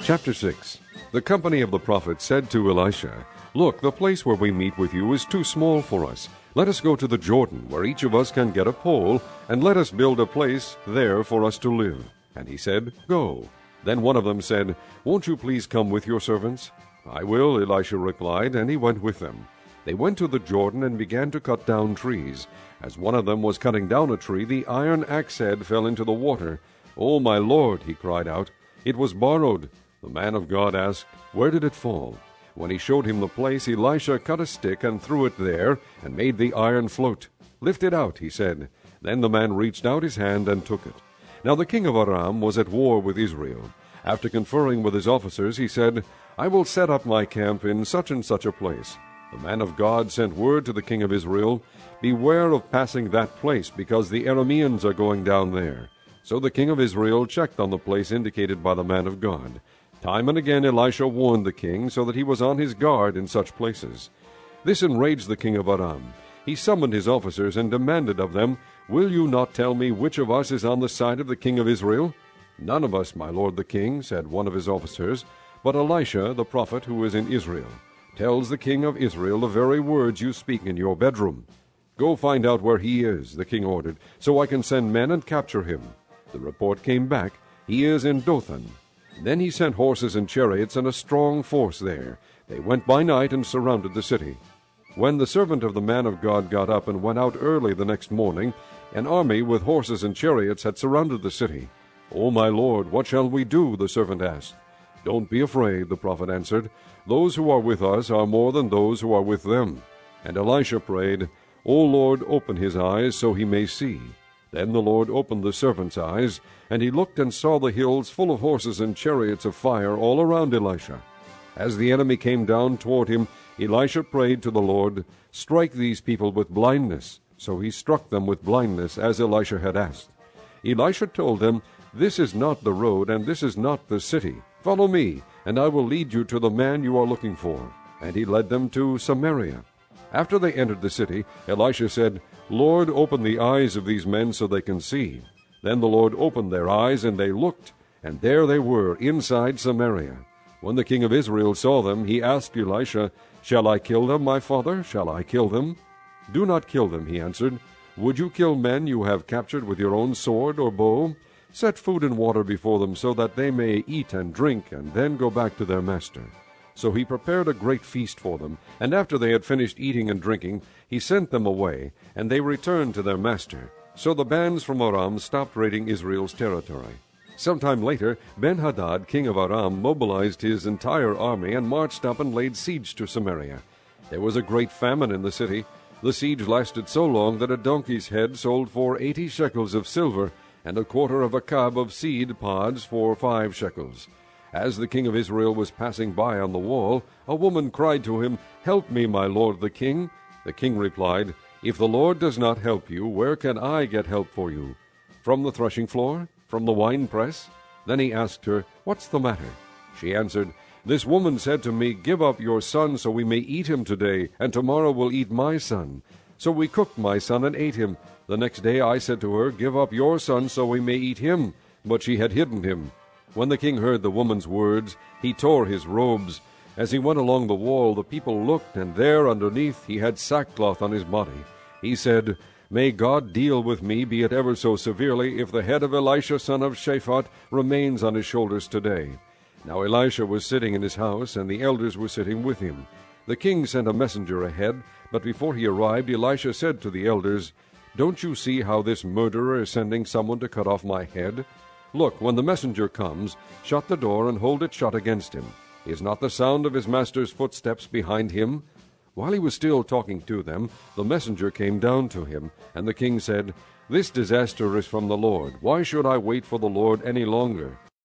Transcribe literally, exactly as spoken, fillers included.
Chapter six. The company of the prophets said to Elisha, "Look, the place where we meet with you is too small for us. Let us go to the Jordan, where each of us can get a pole, and let us build a place there for us to live." And he said, "Go." Then one of them said, "Won't you please come with your servants?" "I will," Elisha replied, and he went with them. They went to the Jordan and began to cut down trees. As one of them was cutting down a tree, the iron axe head fell into the water. "Oh, my Lord," he cried out, "it was borrowed." The man of God asked, "Where did it fall?" When he showed him the place, Elisha cut a stick and threw it there, and made the iron float. "Lift it out," he said. Then the man reached out his hand and took it. Now the king of Aram was at war with Israel. After conferring with his officers, he said, "I will set up my camp in such and such a place." The man of God sent word to the king of Israel, "Beware of passing that place, because the Arameans are going down there." So the king of Israel checked on the place indicated by the man of God. Time and again Elisha warned the king, so that he was on his guard in such places. This enraged the king of Aram. He summoned his officers and demanded of them, "Will you not tell me which of us is on the side of the king of Israel?" "None of us, my lord the king," said one of his officers, "but Elisha the prophet, who is in Israel, tells the king of Israel the very words you speak in your bedroom." "Go find out where he is," the king ordered, "so I can send men and capture him." The report came back, "He is in Dothan." Then he sent horses and chariots and a strong force there. They went by night and surrounded the city. When the servant of the man of God got up and went out early the next morning, an army with horses and chariots had surrounded the city. "Oh, my lord, what shall we do?" the servant asked. "Don't be afraid," the prophet answered. "Those who are with us are more than those who are with them." And Elisha prayed, "O Lord, open his eyes so he may see." Then the Lord opened the servant's eyes, and he looked and saw the hills full of horses and chariots of fire all around Elisha. As the enemy came down toward him, Elisha prayed to the Lord, "Strike these people with blindness." So he struck them with blindness, as Elisha had asked. Elisha told them, "This is not the road, and this is not the city. Follow me, and I will lead you to the man you are looking for." And he led them to Samaria. After they entered the city, Elisha said, "Lord, open the eyes of these men so they can see." Then the Lord opened their eyes, and they looked, and there they were, inside Samaria. When the king of Israel saw them, he asked Elisha, "Shall I kill them, my father? Shall I kill them?" "Do not kill them," he answered. "Would you kill men you have captured with your own sword or bow? Set food and water before them, so that they may eat and drink, and then go back to their master." So he prepared a great feast for them, and after they had finished eating and drinking, he sent them away, and they returned to their master. So the bands from Aram stopped raiding Israel's territory. Sometime later, Ben-Hadad, king of Aram, mobilized his entire army and marched up and laid siege to Samaria. There was a great famine in the city. The siege lasted so long that a donkey's head sold for eighty shekels of silver, and a quarter of a cab of seed pods for five shekels. As the king of Israel was passing by on the wall, a woman cried to him, "Help me, my lord the king." The king replied, "If the Lord does not help you, where can I get help for you? From the threshing floor? From the winepress?" Then he asked her, "What's the matter?" She answered, "This woman said to me, 'Give up your son so we may eat him today, and tomorrow we'll eat my son.' So we cooked my son and ate him. The next day I said to her, 'Give up your son so we may eat him.' But she had hidden him." When the king heard the woman's words, he tore his robes. As he went along the wall, the people looked, and there underneath he had sackcloth on his body. He said, "May God deal with me, be it ever so severely, if the head of Elisha son of Shaphat remains on his shoulders today." Now Elisha was sitting in his house, and the elders were sitting with him. The king sent a messenger ahead, but before he arrived, Elisha said to the elders, "Don't you see how this murderer is sending someone to cut off my head? Look, when the messenger comes, shut the door and hold it shut against him. Is not the sound of his master's footsteps behind him?" While he was still talking to them, the messenger came down to him, and the king said, "This disaster is from the Lord. Why should I wait for the Lord any longer?"